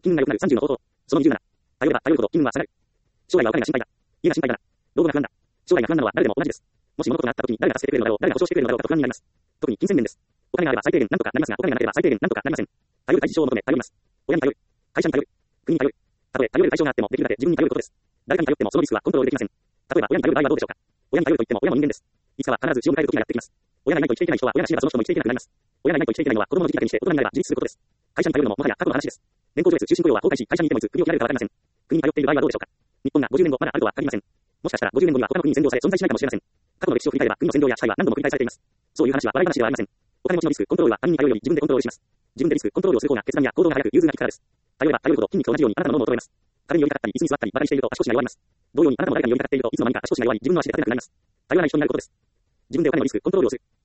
金運が良くなる30の方法。その27。頼れば頼るほど金運は下がる。将来はお金が心配だ。家が心配だな。老後が不安だ。将来が不安なのは誰でも同じです。もし物事があった時に誰が助けてくれるのだろう、誰が保証してくれるのだろうかと不安になります。特に金銭面です。お金があれば最低限何とかなりますが、お金がなければ最低限何とかなりません。頼る対象を求め頼ります。親に頼る。会社に頼る。国に頼る。たとえ頼れる対象があってもできるだけ自分に頼ることです。誰かに頼ってもそのリスクはコントロールできません。例えば親に頼る場合はどうでしょうか。親に頼ると言っても親も人間です。いつかは必ず死を迎える時がやってきます。親がいないと生きていけない人は親が死ねばその人も生きていけなくなります。親がいないと生きていけないのは子供の時期だけにして大人になれば自立することです。会社に頼るのももはや過去の話です。年功序列終身雇用は崩壊し、会社にいてもいつ国を切られるかわかりません。国に頼っている場合はどうでしょうか。日本が50年後まだあるとは限りません。もしかしたら50年後には他の国に占領され存在しないかもしれません。過去の歴史を振り返れば国の占領や支配は何度も繰り返されています。そういう話は笑い話ではありません。お金持ちのリスクコントロールは他人に頼るより自分でコントロールします。自分でリスクコントロールをする方が決断や行動が早く融通が利くからです。頼れば頼るほど筋肉と同じようにあなたの脳も衰えます。壁に寄りかかったり椅子に座ったりバカにしていると足腰が弱ります。同様にあなたも誰かに寄りかかっているといつの間にか足腰が弱り自分の足で立てなくなります。頼らない人になることです。自分でお金のリスクコントロールをする。